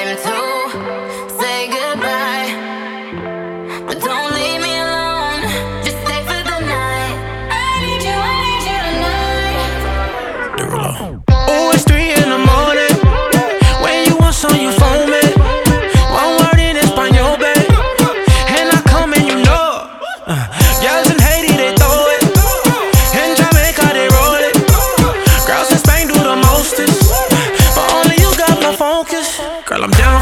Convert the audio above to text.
time to say goodbye, but don't leave me alone. Just stay for the night. I need you tonight. Derulo. Oh, it's 3 in the morning. When you want some, you phone me. One word in Espanol, babe, and I come and you know it. Girls in Haiti, they throw it. In Jamaica, they roll it. Girls in Spain do the mostest, but only you got my focus. Girl, I'm down